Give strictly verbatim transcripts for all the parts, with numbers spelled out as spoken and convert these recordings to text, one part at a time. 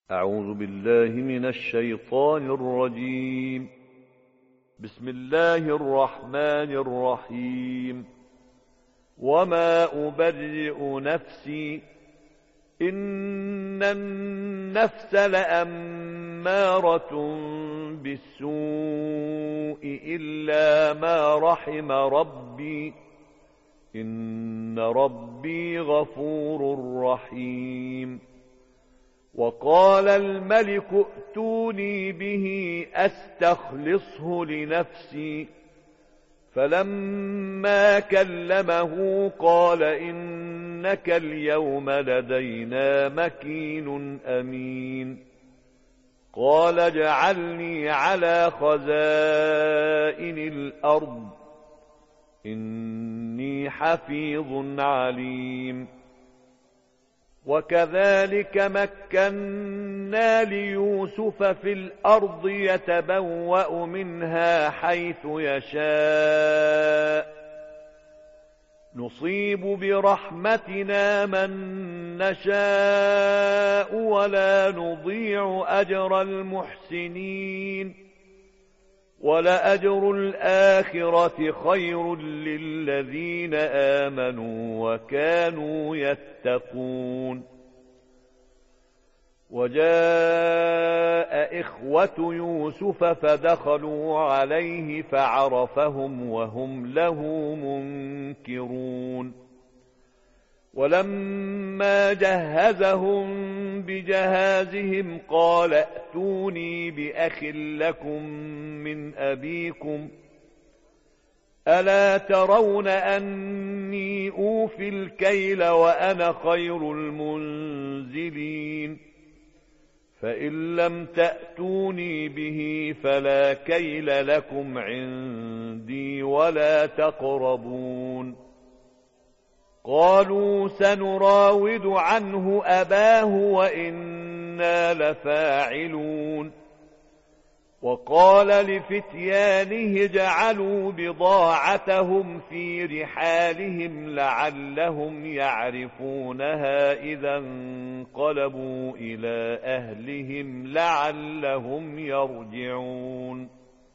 أعوذ بالله من الشيطان الرجيم. بسم الله الرحمن الرحيم. وما أبرئ نفسي إن النفس لأمارة بالسوء إلا ما رحم ربي إن ربي غفور رحيم. وقال الملك ائتوني به أستخلصه لنفسي فلما كلمه قال إنك اليوم لدينا مكين أمين. قال اجعلني على خزائن الأرض إني حفيظ عليم. وكذلك مكنا ليوسف في الأرض يتبوأ منها حيث يشاء نصيب برحمتنا من نشاء ولا نضيع أجر المحسنين. ولأجر الآخرة خير للذين آمنوا وكانوا يتقون. وجاء إخوة يوسف فدخلوا عليه فعرفهم وهم له منكرون. ولما جهزهم بجهازهم قال ائتوني بأخ لكم من أبيكم ألا ترون أني أوفي الكيل وأنا خير المنزلين. فإن لم تأتوني به فلا كيل لكم عندي ولا تقربون. قالوا سنراود عنه أباه وإنا لفاعلون. وقال لفتيانه اجعلوا بضاعتهم في رحالهم لعلهم يعرفونها إذا انقلبوا إلى أهلهم لعلهم يرجعون.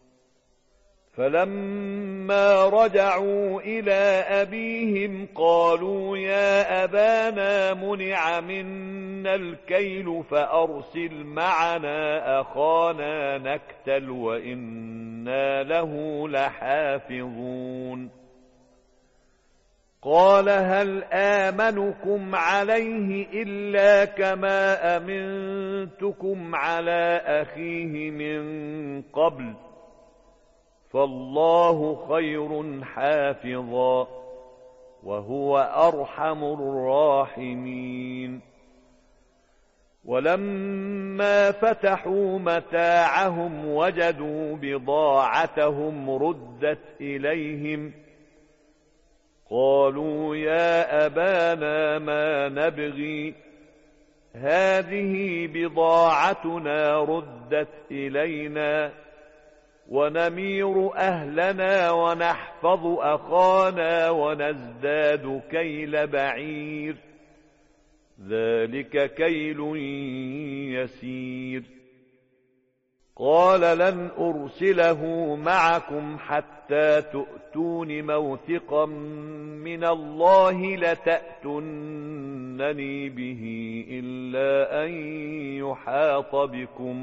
فلما رجعوا إلى أبيهم قالوا يا أبانا منع منا الكيل فأرسل معنا أخانا نكتل وإنا له لحافظون. قال هل آمنكم عليه إلا كما أمنتكم على أخيه من قبل فالله خير حافظا وهو أرحم الراحمين. ولما فتحوا متاعهم وجدوا بضاعتهم ردت إليهم قالوا يا أبانا ما نبغي هذه بضاعتنا ردت إلينا ونمير أهلنا ونحفظ أخانا ونزداد كيل بعير ذلك كيل يسير. قال لن أرسله معكم حتى تؤتون موثقا من الله لتأتونني به إلا أن يحاط بكم.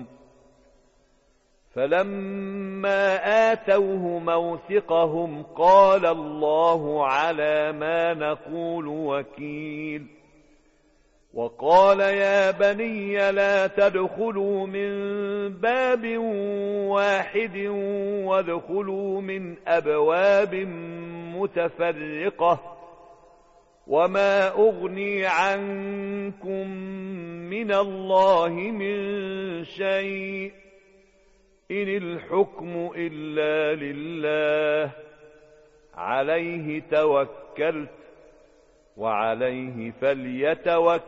فلما آتوه موثقهم قال الله على ما نقول وكيل. وقال يا بني لا تدخلوا من باب واحد وادخلوا من أبواب متفرقة وما أغني عنكم من الله من شيء إن الحكم إلا لله عليه توكلت وعليه فليتوكل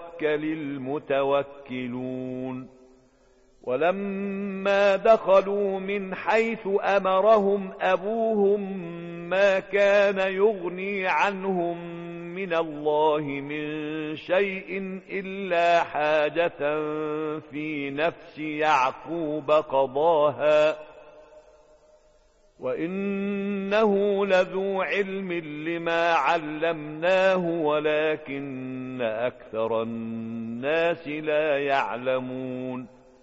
المتوكلون. ولما دخلوا من حيث أمرهم أبوهم ما كان يغني عنهم من الله من شيء إلا حاجة في نفس يعقوب قضاها وإنه لذو علم لما علمناه ولكن أكثر الناس لا يعلمون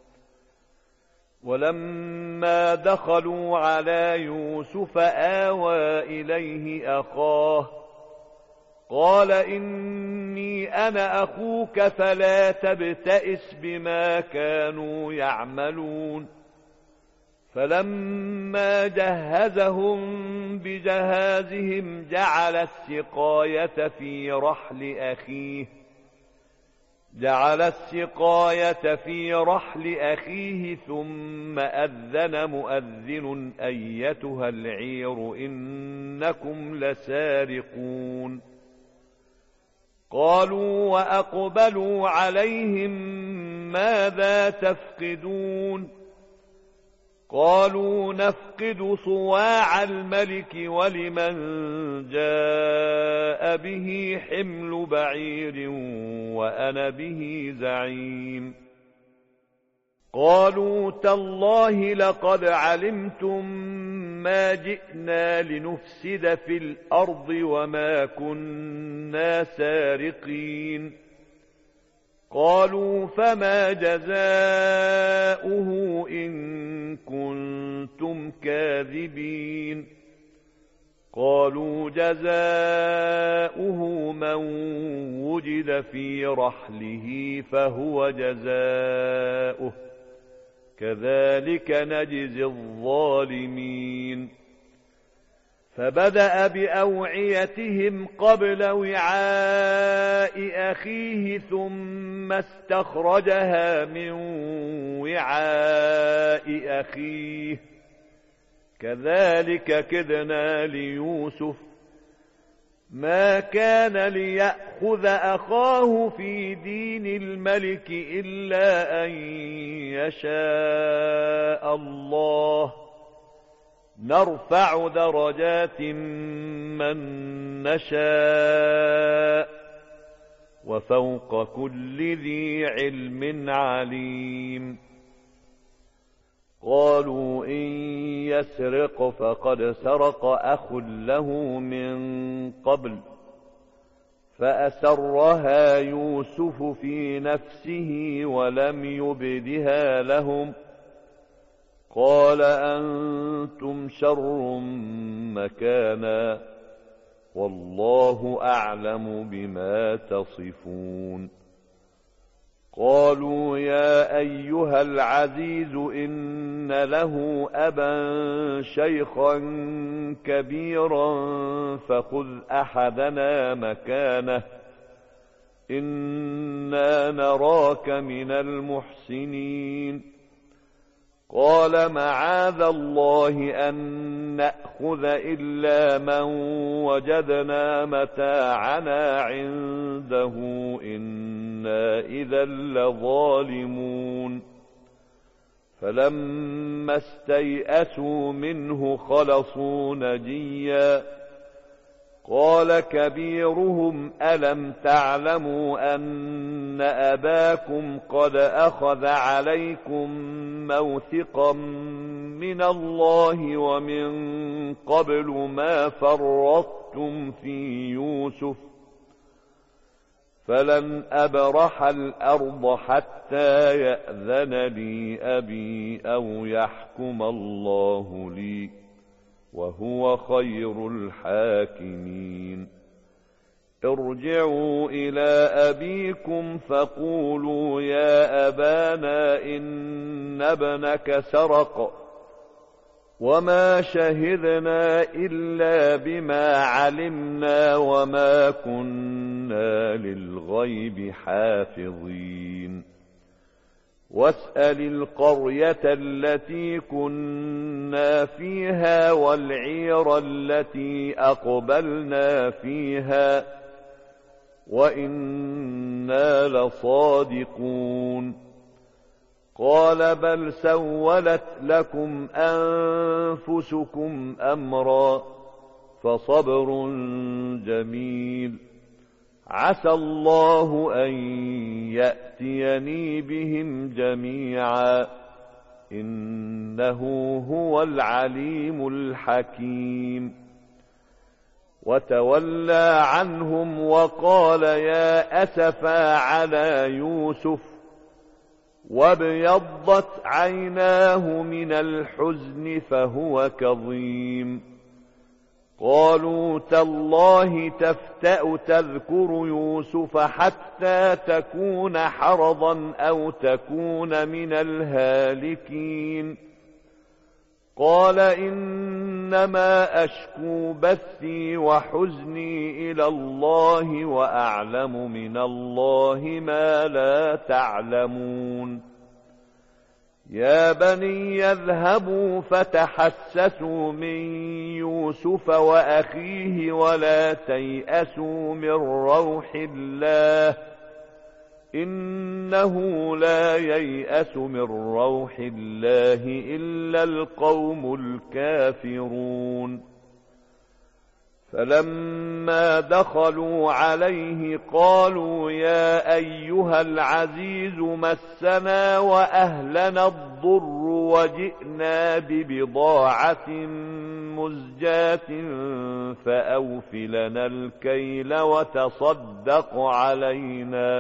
ولما دخلوا على يوسف آوى إليه أخاه قال إني أنا أخوك فلا تبتئس بما كانوا يعملون فلما جهزهم بجهازهم جعل السقاية في رحل أخيه جعل السقاية في رحل أخيه ثم أذن مؤذن أيتها العير إنكم لسارقون قالوا وأقبلوا عليهم ماذا تفقدون قالوا نفقد صواع الملك ولمن جاء به حمل بعير وأنا به زعيم قالوا تالله لقد علمتم ما جئنا لنفسد في الأرض وما كنا سارقين قالوا فما جزاؤه إن كنتم كاذبين قالوا جزاؤه من وجد في رحله فهو جزاؤه كذلك نجزي الظالمين فبدأ بأوعيتهم قبل وعاء أخيه ثم استخرجها من وعاء أخيه كذلك كدنا ليوسف ما كان ليأخذ أخاه في دين الملك إلا أن يشاء الله نرفع درجات من نشاء وفوق كل ذي علم عليم قالوا إن يسرق فقد سرق أخ له من قبل فأسرها يوسف في نفسه ولم يبدها لهم قال أنتم شر مكانا والله أعلم بما تصفون قالوا يا أيها العزيز إن له أبا شيخا كبيرا فخذ أحدنا مكانه إنا نراك من المحسنين قال معاذ الله أن نأخذ إلا من وجدنا متاعنا عنده إنا إذا لظالمون فلما استيئسوا منه خلصوا نجيا قال كبيرهم ألم تعلموا أن أباكم قد أخذ عليكم موثقا من الله ومن قبل ما فرطتم في يوسف فلن أبرح الأرض حتى يأذن لي أبي أو يحكم الله لي وهو خير الحاكمين ارجعوا إلى أبيكم فقولوا يا أبانا إن ابنك سرق وما شهدنا إلا بما علمنا وما كنا للغيب حافظين واسأل القرية التي كنا فيها والعير التي أقبلنا فيها وإنا لصادقون قال بل سولت لكم أنفسكم أمرا فصبر جميل عسى الله أن يأتيني بهم جميعا إنه هو العليم الحكيم. وتولى عنهم وقال يا أسفا على يوسف وابيضت عيناه من الحزن فهو كظيم. قالوا تالله تفتأ تذكر يوسف حتى تكون حرضا أو تكون من الهالكين. قال إنما أشكو بثي وحزني إلى الله وأعلم من الله ما لا تعلمون. يا بني اذهبوا فتحسسوا من يوسف وأخيه ولا تيأسوا من روح الله إنه لا ييأس من روح الله إلا القوم الكافرون. فلما دخلوا عليه قالوا يا أيها العزيز مسنا وأهلنا الضر وجئنا ببضاعة مزجاة فأوف لنا الكيل وتصدق علينا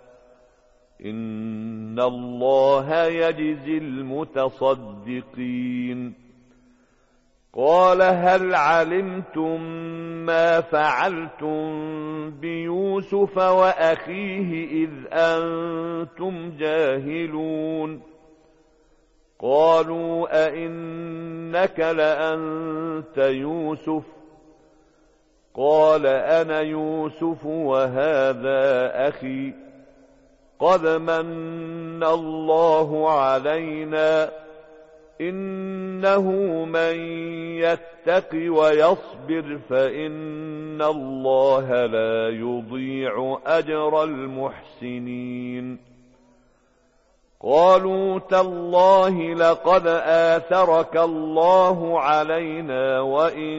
إن الله يجزي المتصدقين. قال هل علمتم ما فعلتم بيوسف وأخيه إذ أنتم جاهلون؟ قالوا أئنك لأنت يوسف؟ قال أنا يوسف وهذا أخي قد من الله علينا إنه من يتق ويصبر فإن الله لا يضيع أجر المحسنين. قالوا تالله لقد آثرك الله علينا وإن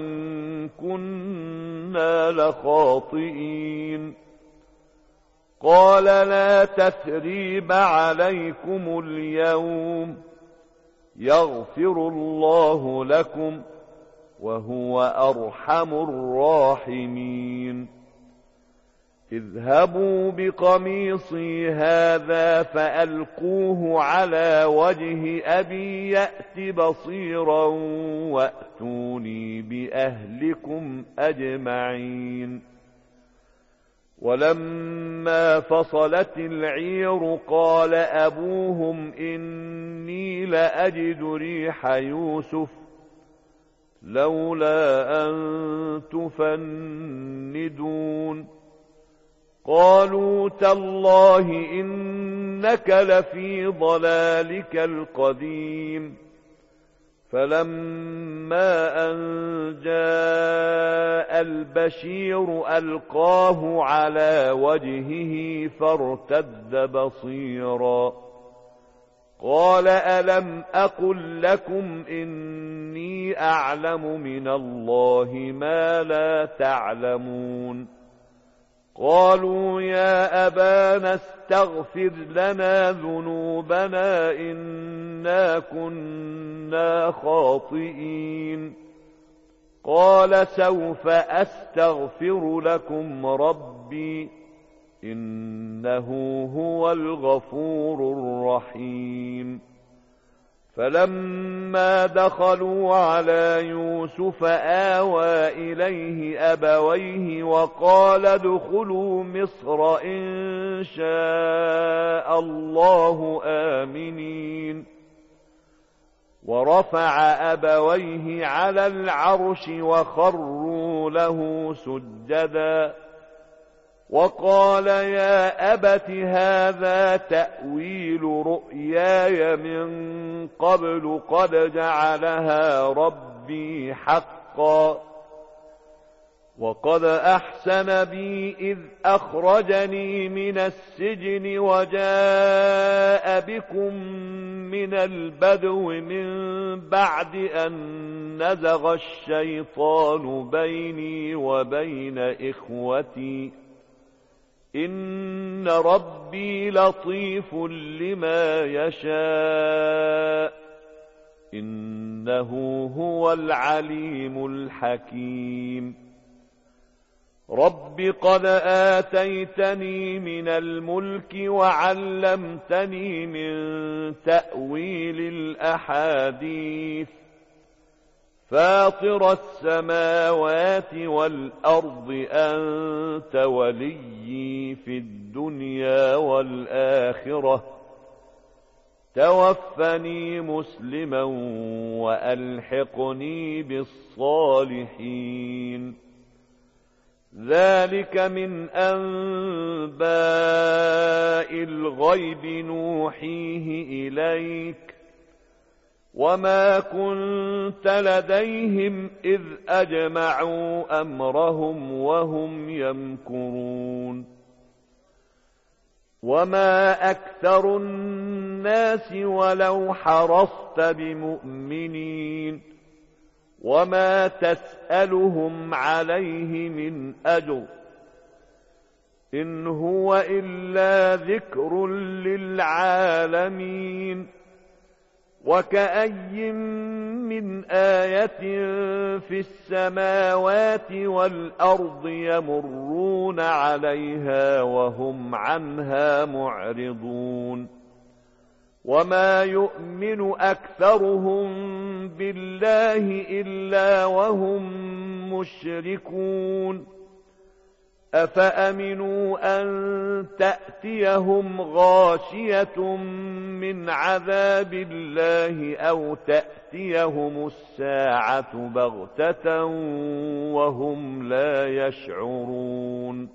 كنا لخاطئين. قال لا تثريب عليكم اليوم يغفر الله لكم وهو أرحم الراحمين. اذهبوا بقميصي هذا فألقوه على وجه أبي يأت بصيرا وأتوني بأهلكم أجمعين. ولما فصلت العير قال أبوهم إني لأجد ريح يوسف لولا أن تفندون. قالوا تالله إنك لفي ضلالك القديم. فلما أن جاء البشير ألقاه على وجهه فارتد بصيرا. قال ألم أقل لكم إني أعلم من الله ما لا تعلمون؟ قالوا يا أبانا استغفر لنا ذنوبنا إنا كنا خاطئين. قال سوف أستغفر لكم ربي إنه هو الغفور الرحيم. فلما دخلوا على يوسف آوى إليه أبويه وقال ادخلوا مصر إن شاء الله آمنين. ورفع أبويه على العرش وخروا له سجدا وقال يا أبت هذا تأويل رؤياي من قبل قد جعلها ربي حقا وقد أحسن بي إذ أخرجني من السجن وجاء بكم من البدو من بعد أن نزغ الشيطان بيني وبين إخوتي إن ربي لطيف لما يشاء إنه هو العليم الحكيم رب قد آتيتني من الملك وعلمتني من تأويل الأحاديث فاطر السماوات والأرض أنت وليي في الدنيا والآخرة توفني مسلما وألحقني بالصالحين ذلك من أنباء الغيب نوحيه إليك وما كنت لديهم إذ أجمعوا أمرهم وهم يمكرون وما أكثر الناس ولو حرصت بمؤمنين وما تسألهم عليه من أجر إن هو إلا ذكر للعالمين وكأي من آية في السماوات والأرض يمرون عليها وهم عنها معرضون وما يؤمن أكثرهم بالله إلا وهم مشركون أفأمنوا أن تأتيهم غاشية من عذاب الله أو تأتيهم الساعة بغتة وهم لا يشعرون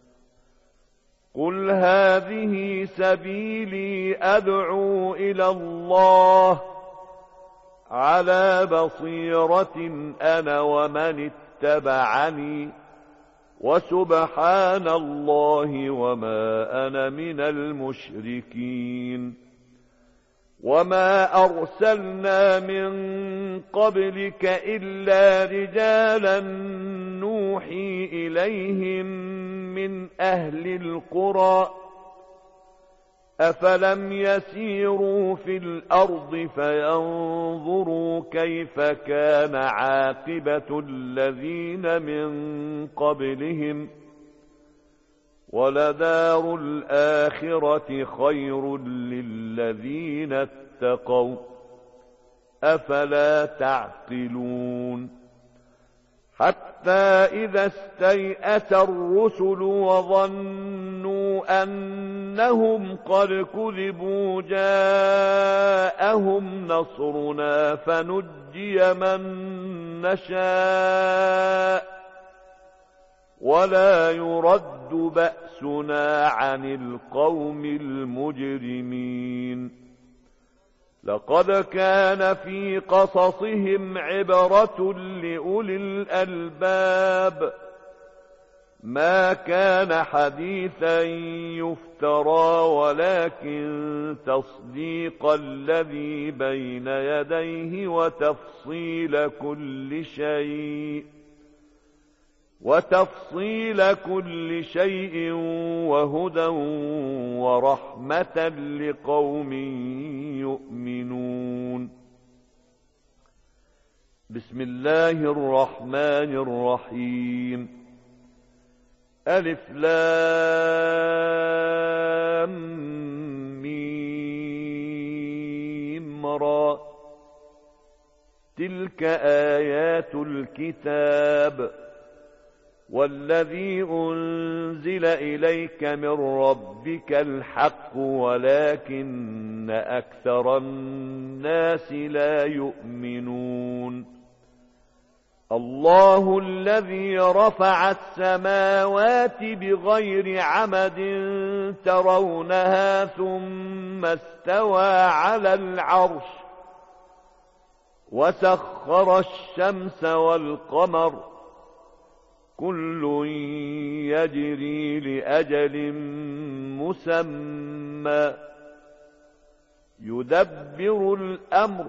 قل هذه سبيلي أدعو إلى الله على بصيرة أنا ومن اتبعني وسبحان الله وما أنا من المشركين وما أرسلنا من قبلك إلا رجالا نوحي إليهم من أهل القرى أفلم يسيروا في الأرض فينظروا كيف كان عاقبة الذين من قبلهم ولدار الآخرة خير للذين اتقوا أفلا تعقلون حتى إذا استيأس الرسل وظنوا أنهم قد كذبوا جاءهم نصرنا فنجي من نشاء ولا يرد بأسنا عن القوم المجرمين لقد كان في قصصهم عبرة لأولي الألباب ما كان حديثا يفترى ولكن تصديق الذي بين يديه وتفصيل كل شيء وتفصيل كل شيء وهدى ورحمة لقوم يؤمنون بسم الله الرحمن الرحيم ألف لام ميم را تلك آيات الكتاب والذي أنزل إليك من ربك الحق ولكن أكثر الناس لا يؤمنون الله الذي رفع السماوات بغير عمد ترونها ثم استوى على العرش وسخر الشمس والقمر كل يجري لأجل مسمى يدبر الأمر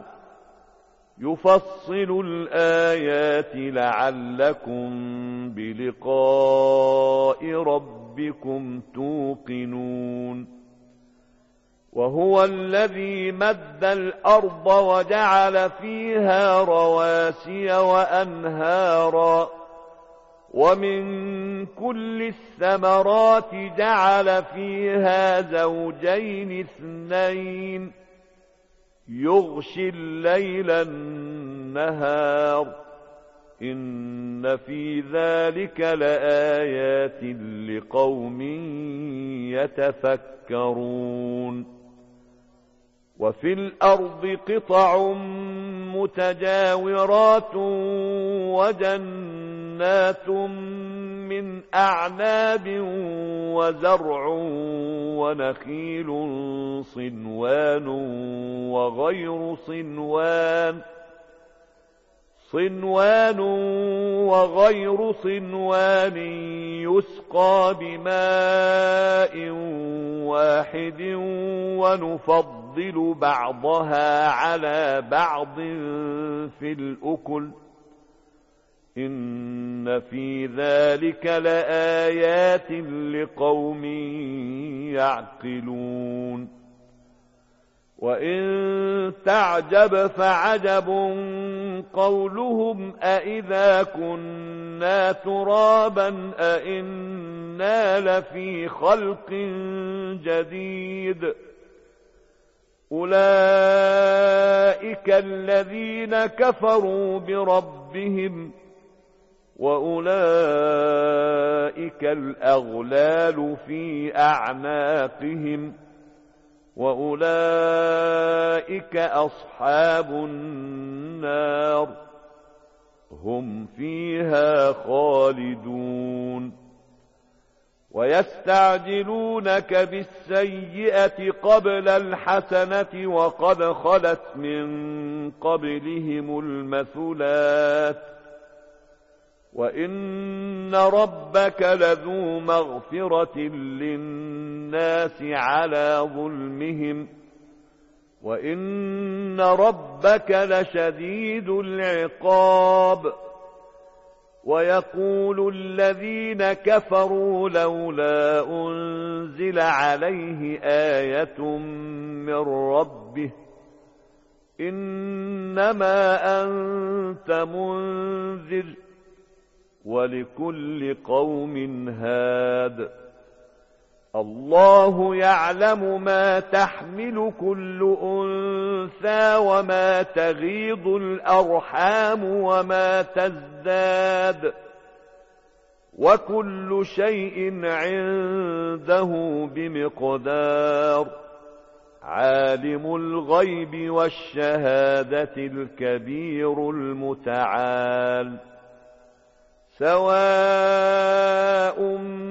يفصل الآيات لعلكم بلقاء ربكم بربكم توقنون وهو الذي مد الأرض وجعل فيها رواسي وأنهارا ومن كل الثمرات جعل فيها زوجين اثنين يغشي الليل النهار إن في ذلك لآيات لقوم يتفكرون وفي الأرض قطع متجاورات وجنات من أعناب وزرع ونخيل صنوان وغير صنوان صنوان وغير صنوان يسقى بماء واحد ونفضل بعضها على بعض في الأكل إن في ذلك لآيات لقوم يعقلون وإن تعجب فعجب قولهم أإذا كنا ترابا أإنا لفي خلق جديد أولئك الذين كفروا بربهم وأولئك الأغلال في أعناقهم وأولئك أصحاب النار هم فيها خالدون ويستعجلونك بالسيئة قبل الحسنة وقد خلت من قبلهم المثلات وإن ربك لذو مغفرة للناس على ظلمهم وإن ربك لشديد العقاب ويقول الذين كفروا لولا أنزل عليه آية من ربه إنما أنت منذر ولكل قوم هاد الله يعلم ما تحمل كل أنثى وما تغيض الأرحام وما تزداد وكل شيء عنده بمقدار عالم الغيب والشهادة الكبير المتعال سواء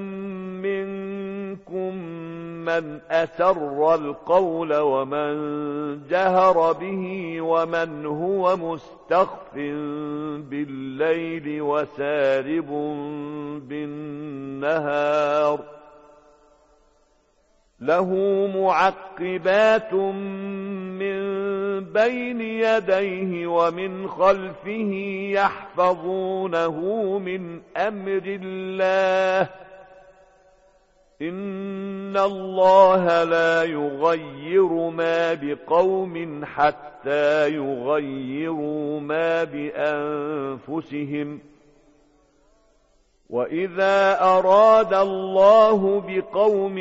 منكم من أسر القول ومن جهر به ومن هو مستخف بالليل وسارب بالنهار له معقبات من بين يديه ومن خلفه يحفظونه من أمر الله إن الله لا يغير ما بقوم حتى يغيروا ما بأنفسهم وإذا أراد الله بقوم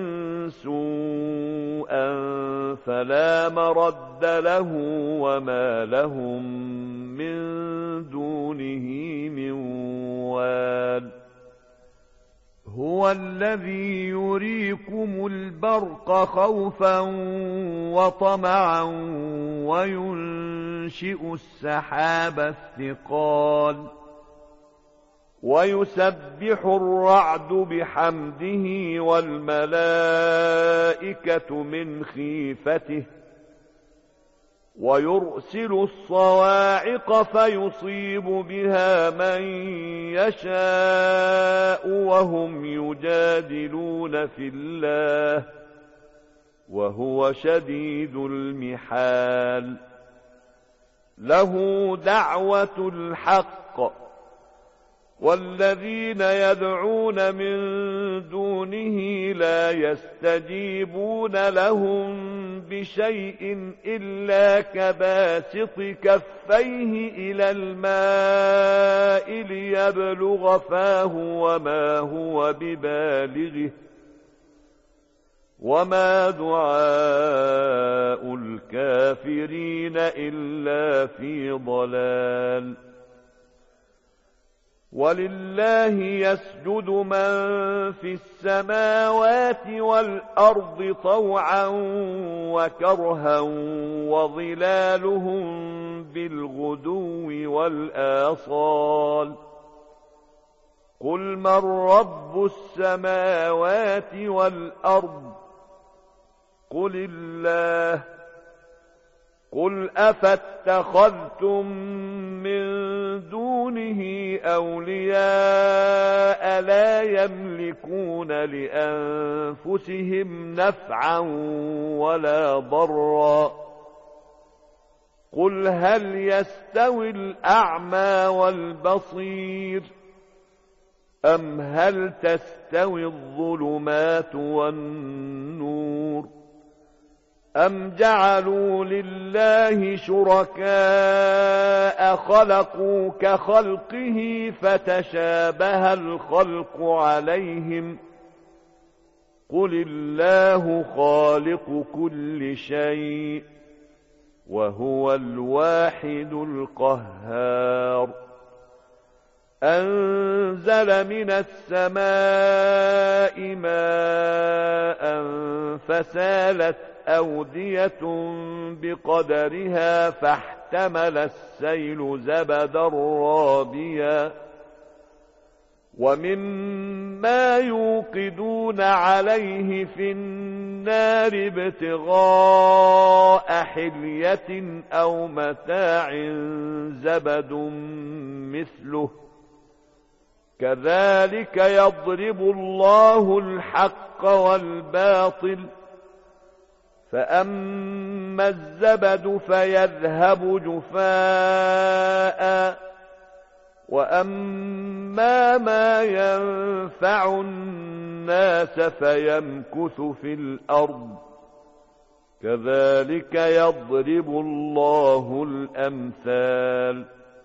سوءا فلا مرد له وما لهم من دونه من وال هو الذي يريكم البرق خوفا وطمعا وينشئ السحاب الثقال ويسبح الرعد بحمده والملائكة من خيفته ويرسل الصواعق فيصيب بها من يشاء وهم يجادلون في الله وهو شديد المحال له دعوة الحق والذين يدعون من دونه لا يستجيبون لهم بشيء إلا كباسط كفيه إلى الماء ليبلغ فاه وما هو ببالغه وما دعاء الكافرين إلا في ضلال. ولله يسجد من في السماوات والأرض طوعا وكرها وظلالهم بالغدو والآصال. قل من رب السماوات والأرض قل الله. قل أفاتخذتم من دونه أولياء لا يملكون لأنفسهم نفعا ولا ضرا. قل هل يستوي الأعمى والبصير أم هل تستوي الظلمات والنور أم جعلوا لله شركاء خلقوا كخلقه فتشابه الخلق عليهم. قل الله خالق كل شيء وهو الواحد القهار. أنزل من السماء ماء فسالت أودية بقدرها فاحتمل السيل زبدا رابيا ومما يوقدون عليه في النار ابتغاء حلية أو متاع زبد مثله كذلك يضرب الله الحق والباطل. فأما الزبد فيذهب جفاء وأما ما ينفع الناس فيمكث في الأرض كذلك يضرب الله الأمثال.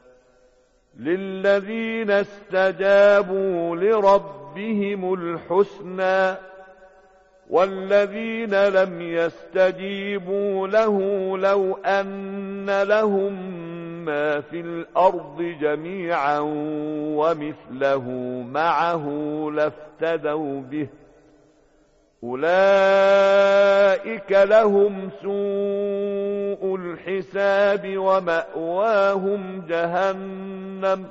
للذين استجابوا لربهم الحسنى والذين لم يستجيبوا له لو أن لهم ما في الأرض جميعا ومثله معه لافتدوا به أولئك لهم سوء الحساب ومأواهم جهنم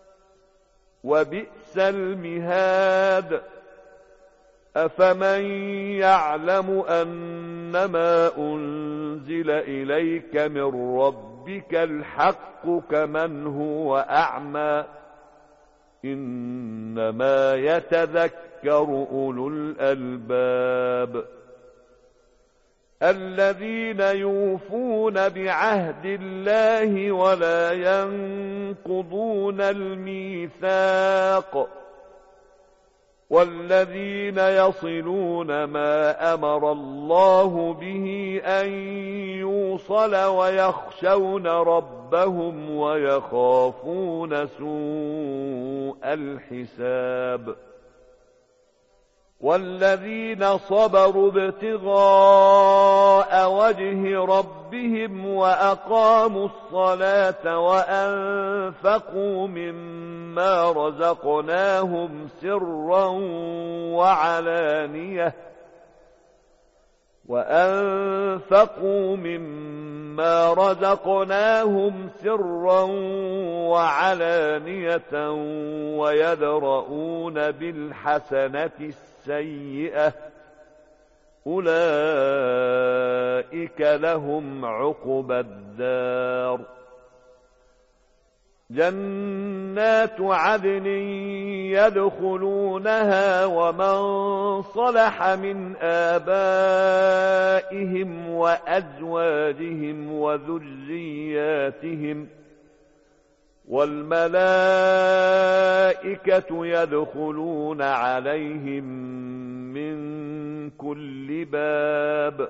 وبئس المهاد. أفمن يعلم أنما أنزل إليك من ربك الحق كمن هو أعمى إنما يتذكر أولو الألباب. الذين يوفون بعهد الله ولا ينقضون الميثاق والذين يصلون ما أمر الله به أن يوصل ويخشون ربهم ويخافون سوء الحساب. والذين صبروا ابتغاء وجه ربهم وأقاموا الصلاة وأنفقوا مما رزقناهم سرا وعلانية وأنفقوا مما رزقناهم سرا وعلانية ويدرؤون بالحسنة السيئة أولئك لهم عقبى الدار. جنات عدن يدخلونها ومن صلح من آبائهم وأزواجهم وذرياتهم والملائكة يدخلون عليهم من كل باب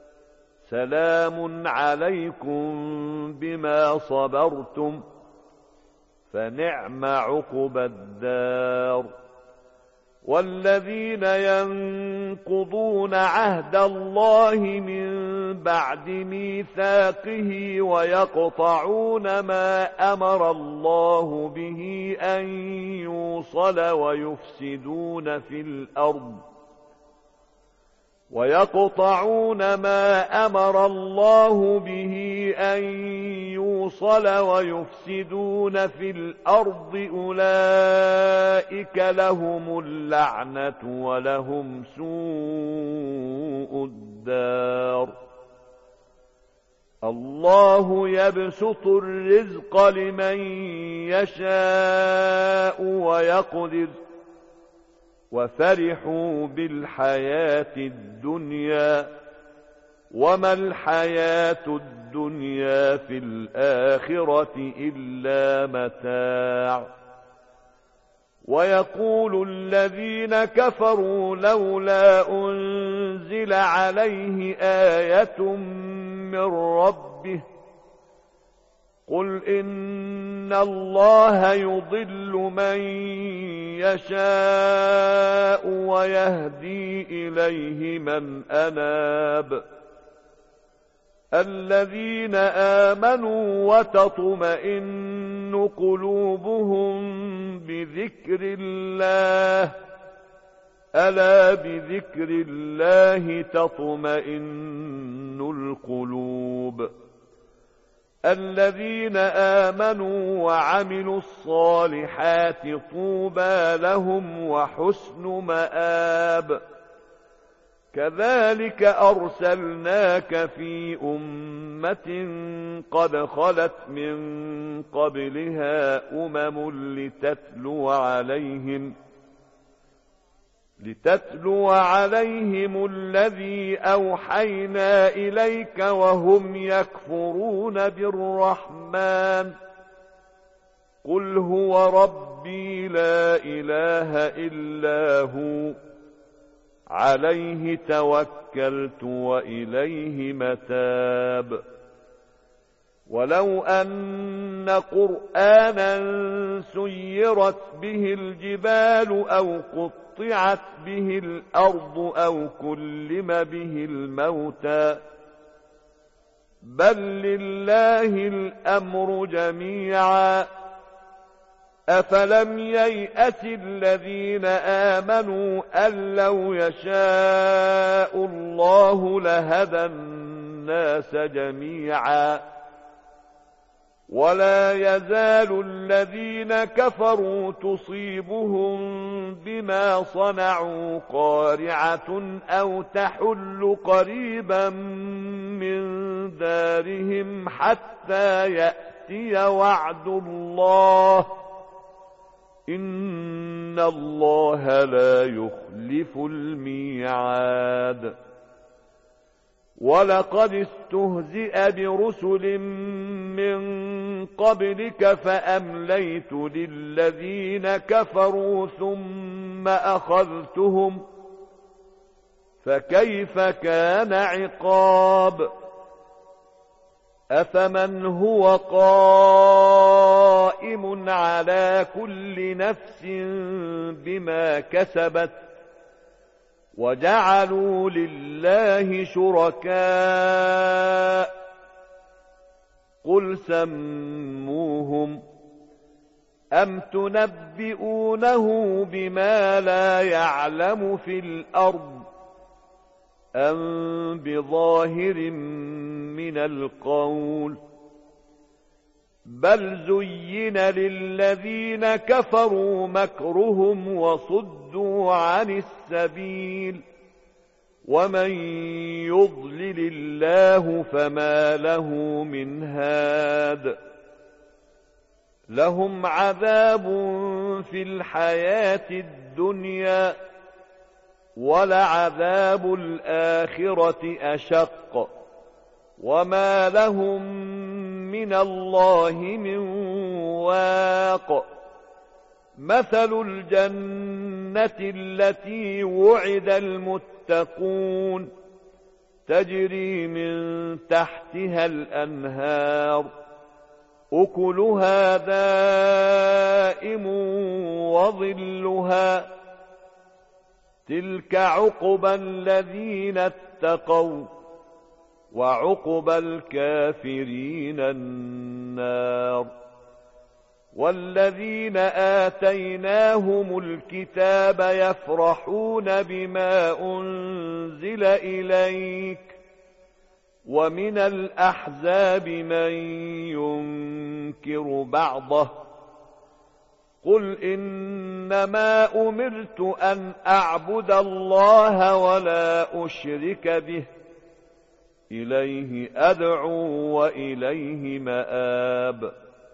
سلام عليكم بما صبرتم فنعم عقبى الدار. والذين ينقضون عهد الله من بعد ميثاقه ويقطعون ما أمر الله به أن يوصل ويفسدون في الأرض ويقطعون ما أمر الله به أن يوصل ويفسدون في الأرض أولئك لهم اللعنة ولهم سوء الدار. الله يبسط الرزق لمن يشاء ويقدر وفرحوا بالحياة الدنيا وما الحياة الدنيا في الآخرة إلا متاع. ويقول الذين كفروا لولا أنزل عليه آية من ربه قل إن الله يضل من يشاء ويهدي إليه من أناب. الذين آمنوا وتطمئن قلوبهم بذكر الله ألا بذكر الله تطمئن القلوب. الذين آمنوا وعملوا الصالحات طوبى لهم وحسن مآب. كذلك أرسلناك في أمة قد خلت من قبلها أمم لتتلو عليهم لتتلو عليهم الذي أوحينا إليك وهم يكفرون بالرحمن قل هو ربي لا إله إلا هو عليه توكلت وإليه متاب. ولو أن قرآنا سيرت به الجبال أو قطعت به الأرض أو كلم به الموتى بل لله الأمر جميعا أفلم ييأس الذين آمنوا أن لو يشاء الله لهدى الناس جميعا ولا يزال الذين كفروا تصيبهم بما صنعوا قارعة أو تحل قريبا من دارهم حتى يأتي وعد الله إن الله لا يخلف الميعاد. ولقد استهزئ برسل من قبلك فأمليت للذين كفروا ثم أخذتهم فكيف كان عقاب. أفمن هو قائم على كل نفس بما كسبت وجعلوا لله شركاء قل سموهم أم تنبئونه بما لا يعلم في الأرض أم بظاهر من القول بل زين للذين كفروا مكرهم وصدوا عن السبيل ومن يضلل الله فما له من هاد. لهم عذاب في الحياة الدنيا ولعذاب الآخرة أشق وما لهم من الله من واق مثل الجنة التي وعد المتقون تجري من تحتها الأنهار أكلها دائم وظلها تلك عقبى الذين اتقوا وعقبى الكافرين النار والذين آتيناهم الكتاب يفرحون بما أنزل إليك ومن الأحزاب من ينكر بعضه قل إنما أمرت أن أعبد الله ولا أشرك به إليه أدعو وإليه مآب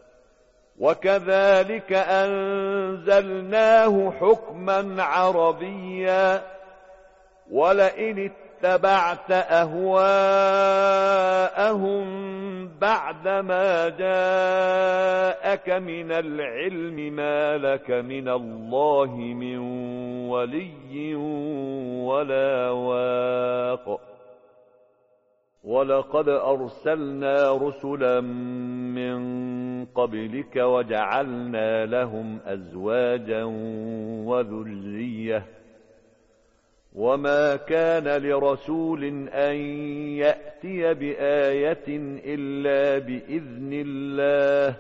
وكذلك أنزلناه حكما عربيا ولئن اتبعت أهواءهم بعدما جاءك من العلم ما لك من الله من ولي ولا واق ولقد أرسلنا رسلا من قبلك وجعلنا لهم أزواجا وذرية وما كان لرسول أن يأتي بآية إلا بإذن الله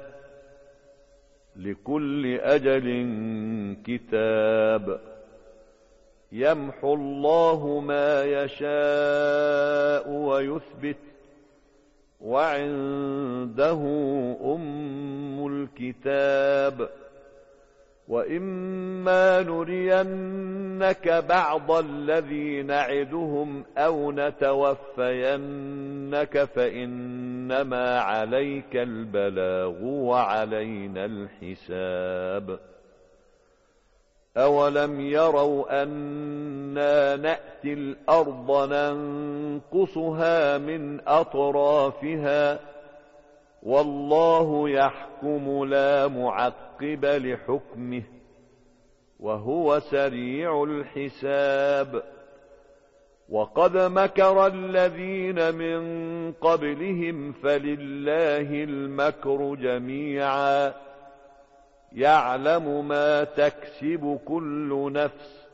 لكل أجل كتاب يمحو الله ما يشاء ويثبت وعنده أم الكتاب وإما نرينك بعض الذي نعدهم أو نتوفينك فإنما عليك البلاغ وعلينا الحساب أولم يروا أنا نأتي الأرض ننقصها من أطرافها والله يحكم لا معقب لحكمه وهو سريع الحساب وقد مكر الذين من قبلهم فلله المكر جميعا يعلم ما تكسب كل نفس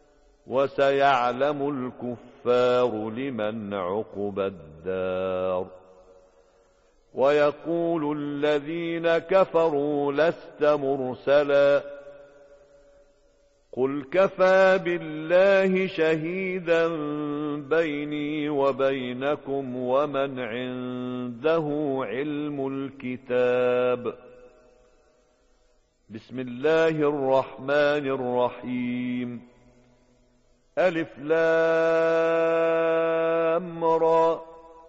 وسيعلم الكفار لمن عقبى الدار ويقول الذين كفروا لست مرسلا قل كفى بالله شهيدا بيني وبينكم ومن عنده علم الكتاب بسم الله الرحمن الرحيم ألف لام را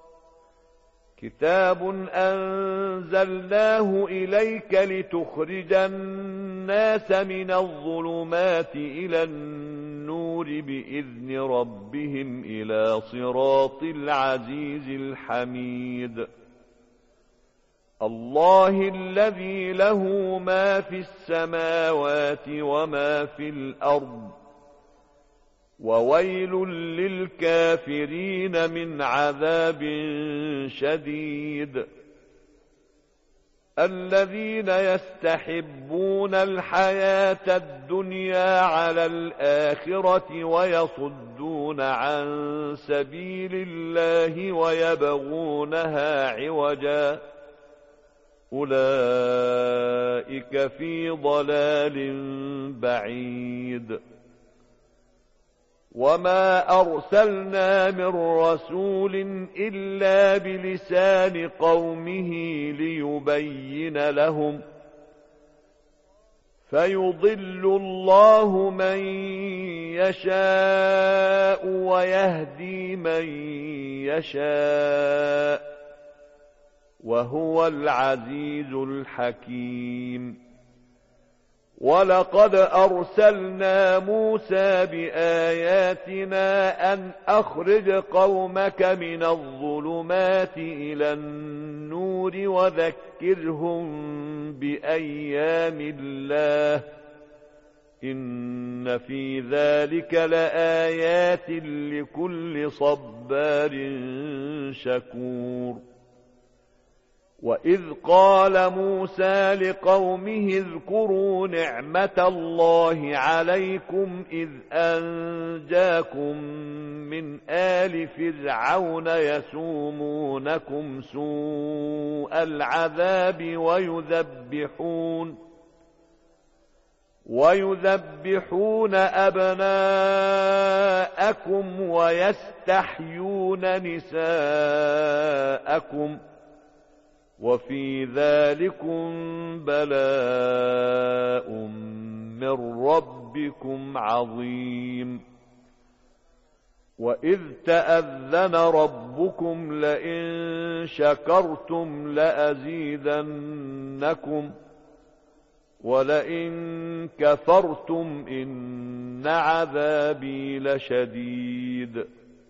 كتاب أنزلناه إليك لتخرج الناس من الظلمات إلى النور بإذن ربهم إلى صراط العزيز الحميد الله الذي له ما في السماوات وما في الأرض وويل للكافرين من عذاب شديد الذين يستحبون الحياة الدنيا على الآخرة ويصدون عن سبيل الله ويبغونها عوجا أولئك في ضلال بعيد وما أرسلنا من رسول إلا بلسان قومه ليبين لهم فيضل الله من يشاء ويهدي من يشاء وهو العزيز الحكيم ولقد أرسلنا موسى بآياتنا أن أخرج قومك من الظلمات إلى النور وذكرهم بأيام الله إن في ذلك لآيات لكل صبار شكور. وإذ قال موسى لقومه اذكروا نعمة الله عليكم إذ أنجاكم من آل فرعون يسومونكم سوء العذاب ويذبحون ويذبحون أبناءكم ويستحيون نساءكم وفي ذلكم بلاء من ربكم عظيم. وإذ تأذن ربكم لئن شكرتم لأزيدنكم ولئن كفرتم إن عذابي لشديد.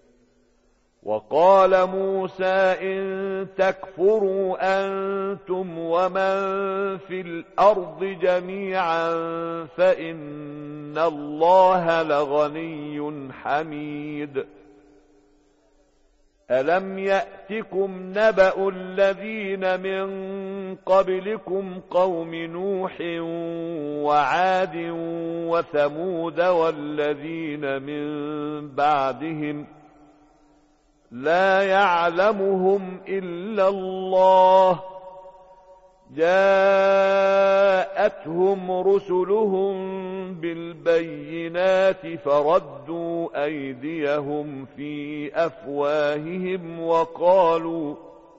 وقال موسى إن تكفروا أنتم ومن في الأرض جميعا فإن الله لغني حميد. ألم يأتكم نبأ الذين من قبلكم قوم نوح وعاد وثمود والذين من بعدهم لا يعلمهم إلا الله جاءتهم رسلهم بالبينات فردوا أيديهم في أفواههم وقالوا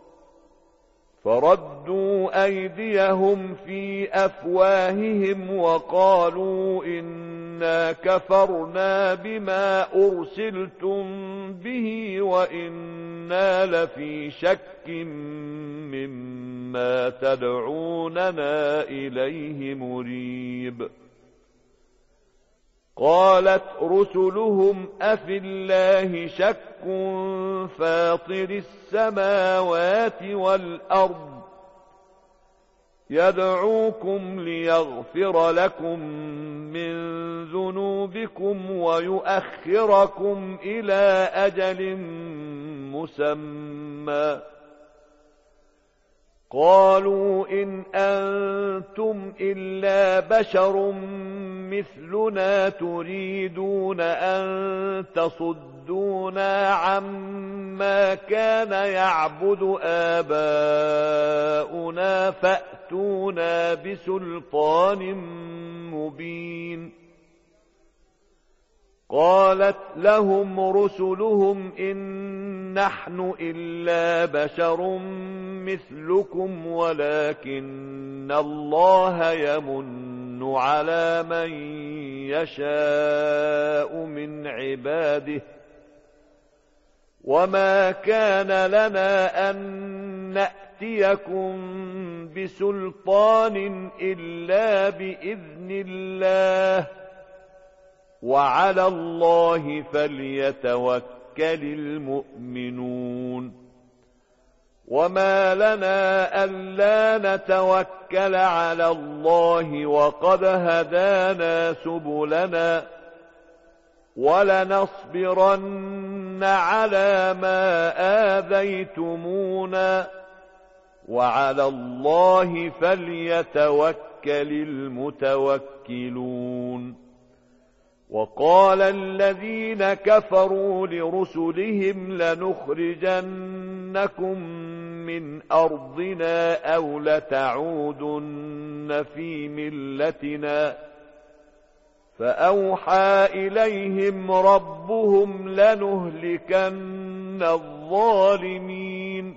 فردوا أيديهم في أفواههم وقالوا إنا كفرنا بما أرسلتم به وإنا لفي شك مما تدعوننا إليه مريب. قالت رسلهم أفي الله شك فاطر السماوات والأرض يدعوكم ليغفر لكم من ذنوبكم ويؤخركم إلى أجل مسمى. قالوا إن أنتم إلا بشر مثلنا تريدون أن تصدونا عما كان يعبد آباؤنا فأتونا بسلطان مبين. قالت لهم رسلهم إن نحن إلا بشر مثلكم ولكن الله يمن على من يشاء من عباده وما كان لنا أن نأتيكم بسلطان إلا بإذن الله وعلى الله فليتوكل المؤمنون. وما لنا ألا نتوكل على الله وقد هدانا سبلنا ولنصبرن على ما آذيتمونا وعلى الله فليتوكل المتوكلون. وقال الذين كفروا لرسلهم لنخرجنكم من أرضنا أو لتعودن في ملتنا فأوحى إليهم ربهم لنهلكن الظالمين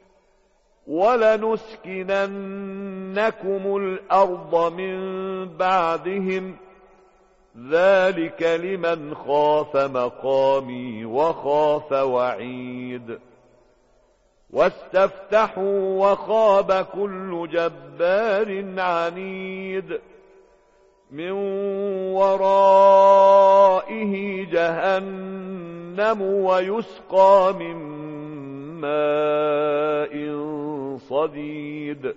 ولنسكننكم الأرض من بعدهم ذلك لمن خاف مقامي وخاف وعيد. واستفتحوا وخاب كل جبار عنيد. من ورائه جهنم ويسقى من ماء صديد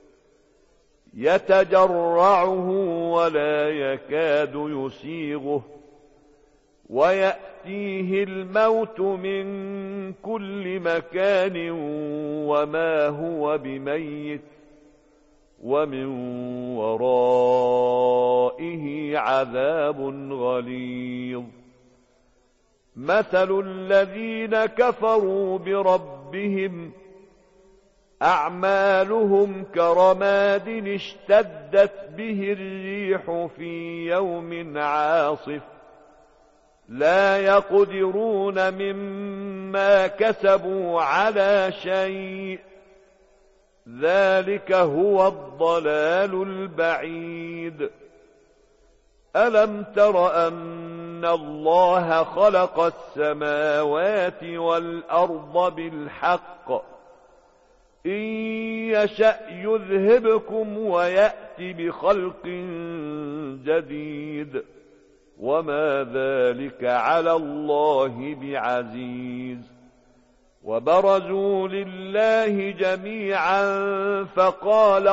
يتجرعه ولا يكاد يسيغه ويأتيه الموت من كل مكان وما هو بميت ومن ورائه عذاب غليظ مثل الذين كفروا بربهم أعمالهم كرماد اشتدت به الريح في يوم عاصف لا يقدرون مما كسبوا على شيء ذلك هو الضلال البعيد ألم تر أن الله خلق السماوات والأرض بالحق إن يشأ يذهبكم ويأت بخلق جديد وما ذلك على الله بعزيز وبرزوا لله جميعا فقال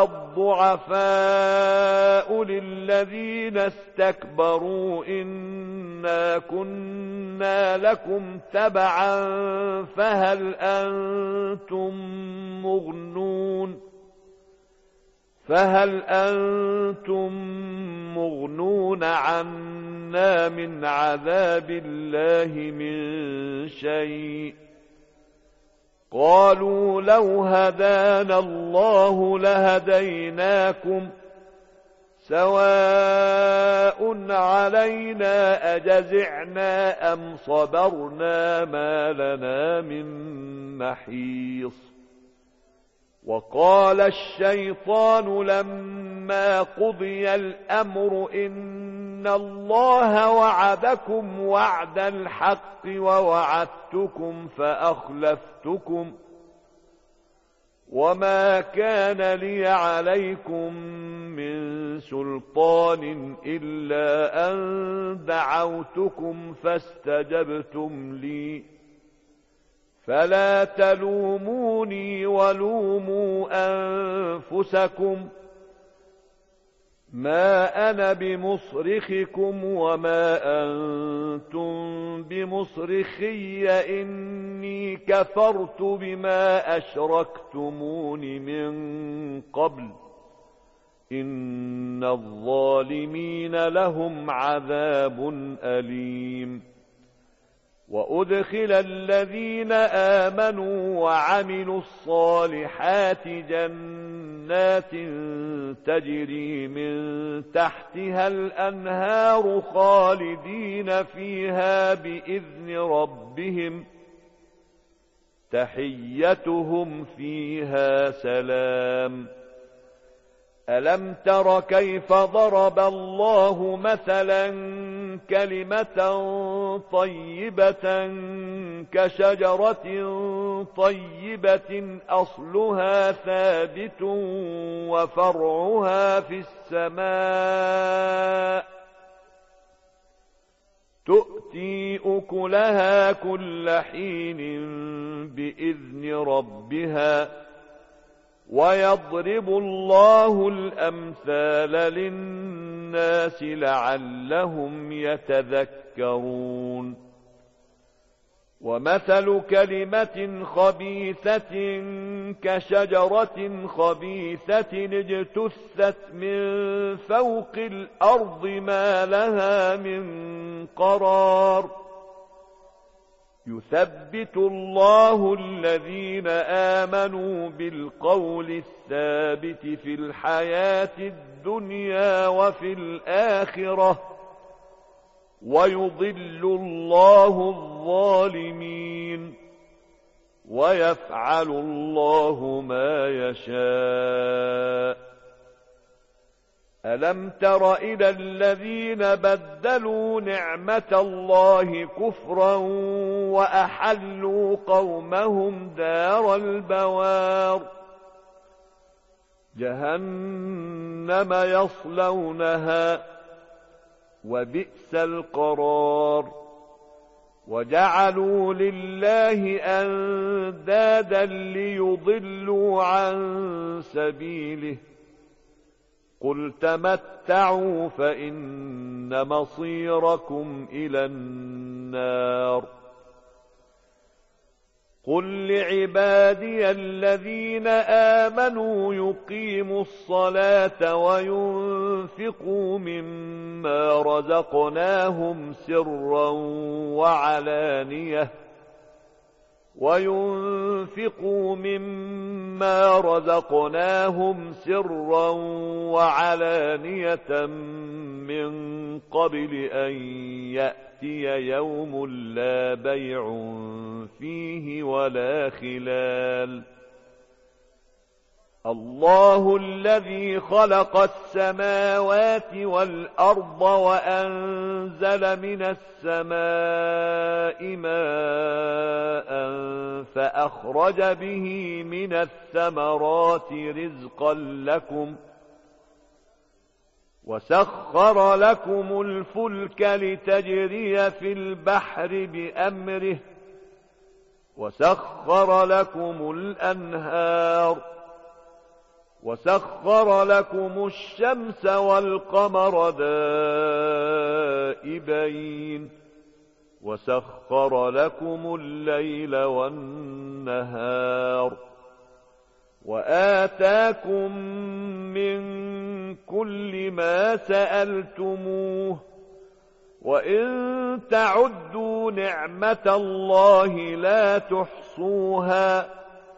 الضعفاء للذين استكبروا إنا كنا لكم تبعا فهل أنتم مغنون فهل أنتم مغنون عنا من عذاب الله من شيء قالوا لو هدانا الله لهديناكم سواء علينا أجزعنا أم صبرنا ما لنا من محيص وقال الشيطان لما قضي الأمر إن الله وعدكم وعد الحق ووعدتكم فأخلفتكم وما كان لي عليكم من سلطان إلا أن دعوتكم فاستجبتم لي فلا تلوموني ولوموا أنفسكم ما أنا بمصرخكم وما أنتم بمصرخي إني كفرت بما أشركتمون من قبل إن الظالمين لهم عذاب أليم وأدخل الذين آمنوا وعملوا الصالحات جنات تجري من تحتها الأنهار خالدين فيها بإذن ربهم تحيتهم فيها سلام ألم تر كيف ضرب الله مثلا كلمة طيبة كشجرة طيبة أصلها ثابت وفرعها في السماء تؤتي أكلها كل حين بإذن ربها ويضرب الله الأمثال للناس لعلهم يتذكرون ومثل كلمة خبيثة كشجرة خبيثة اجتثت من فوق الأرض ما لها من قرار يثبت الله الذين آمنوا بالقول الثابت في الحياة الدنيا وفي الآخرة ويضل الله الظالمين ويفعل الله ما يشاء ألم تر إلى الذين بدلوا نعمة الله كفرا وأحلوا قومهم دار البوار جهنم يصلونها وبئس القرار. وجعلوا لله أندادا ليضلوا عن سبيله. قل تمتعوا فإن مصيركم إلى النار. قل لعبادي الذين آمنوا يقيموا الصلاة وينفقوا مما رزقناهم سرا وعلانية وينفقوا مما رزقناهم سرا وعلانية من قبل أن يأتي يوم لا بيع فيه ولا خلال. الله الذي خلق السماوات والأرض وأنزل من السماء ماء فأخرج به من الثمرات رزقا لكم وسخر لكم الفلك لتجري في البحر بأمره وسخر لكم الأنهار وسخر لكم الشمس والقمر دائبين وسخر لكم الليل والنهار وآتاكم من كل ما سألتموه وإن تعدوا نعمة الله لا تحصوها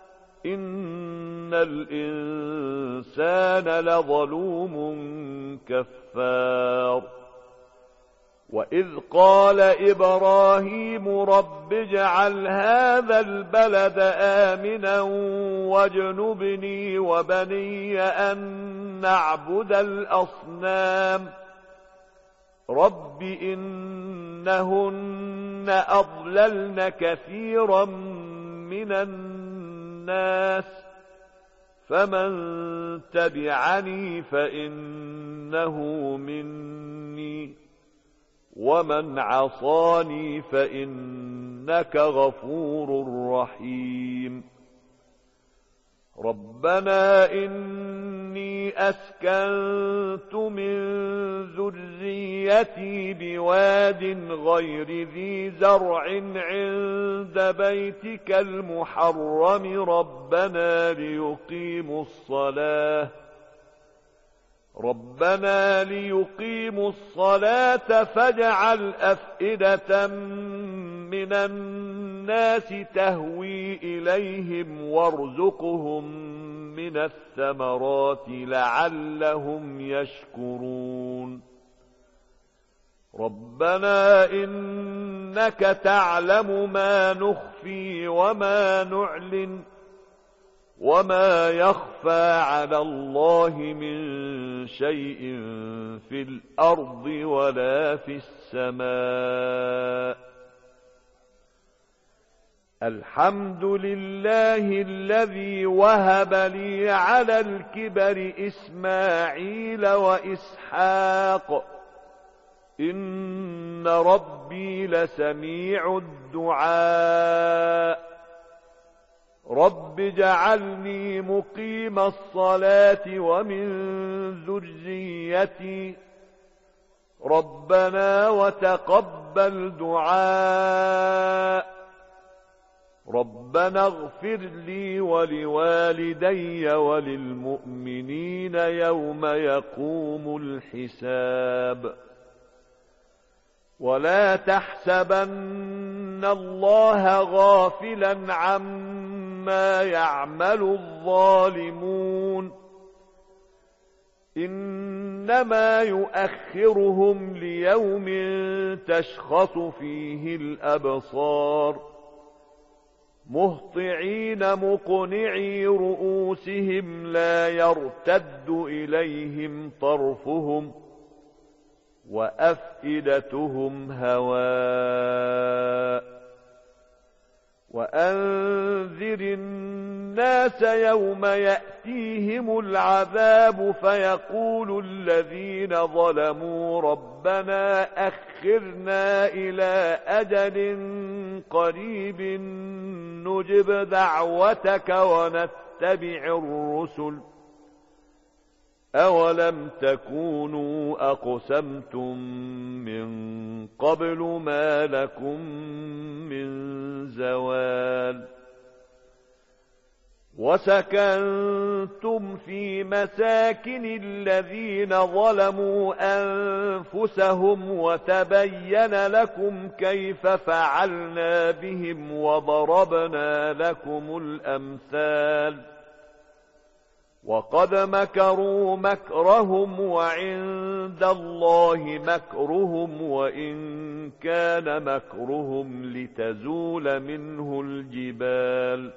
إن الإنسان لظلوم كفار. وإذ قال إبراهيم رب اجعل هذا البلد آمنا واجنبني وبني أن نعبد الأصنام رب إنهن أضللن كثيرا من الناس فمن تبعني فإنه مني ومن عصاني فإنك غفور رحيم. ربنا إني أسكنت من ذريتي بواد غير ذي زرع عند بيتك المحرم ربنا ليقيموا الصلاة ربنا ليقيموا الصلاة فاجعل أفئدة من الناس تهوي إليهم وارزقهم من الثمرات لعلهم يشكرون. ربنا إنك تعلم ما نخفي وما نعلن وما يخفى على الله من شيء في الأرض ولا في السماء. الحمد لله الذي وهب لي على الكبر إسماعيل وإسحاق إن ربي لسميع الدعاء. رب اجعلني مقيم الصلاة ومن ذريتي ربنا وتقبل دعاء. ربنا اغفر لي ولوالدي وللمؤمنين يوم يقوم الحساب. ولا تحسبن الله غافلا عما يعمل الظالمون إنما يؤخرهم ليوم تشخص فيه الأبصار مهطعين مقنعي رؤوسهم لا يرتد إليهم طرفهم وأفئدتهم هواء. وأنذر الناس يوم يأتيهم العذاب فيقول الذين ظلموا ربنا أخرنا إلى أجل قريب نجب دعوتك ونتبع الرسل أولم تكونوا أقسمتم من قبل ما لكم من زوال وسكنتم في مساكن الذين ظلموا أنفسهم وتبين لكم كيف فعلنا بهم وضربنا لكم الأمثال وقد مكروا مكرهم وعند الله مكرهم وإن كان مكرهم لتزول منه الجبال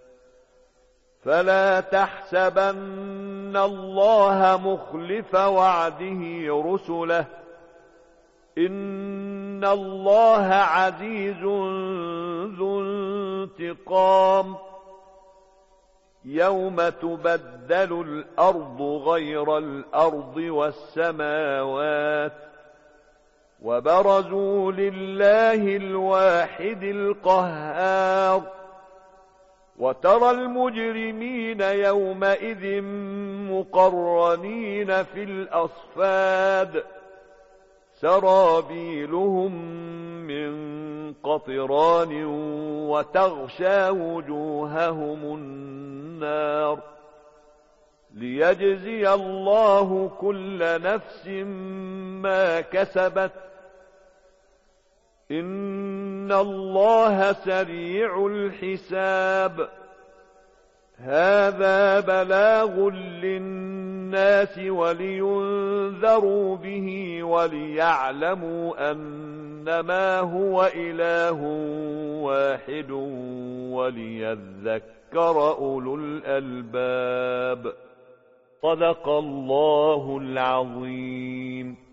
فلا تحسبن الله مخلف وعده رسله إن الله عزيز ذو انتقام يوم تبدل الأرض غير الأرض والسماوات وبرزوا لله الواحد القهار وترى المجرمين يومئذ مقرنين في الأصفاد سرابيلهم من قطران وتغشى وجوههم النار ليجزي الله كل نفس ما كسبت إن الله سريع الحساب هذا بلاغ للناس ولينذروا به وليعلموا أنما هو إله واحد وليذكر أولو الألباب صدق الله العظيم.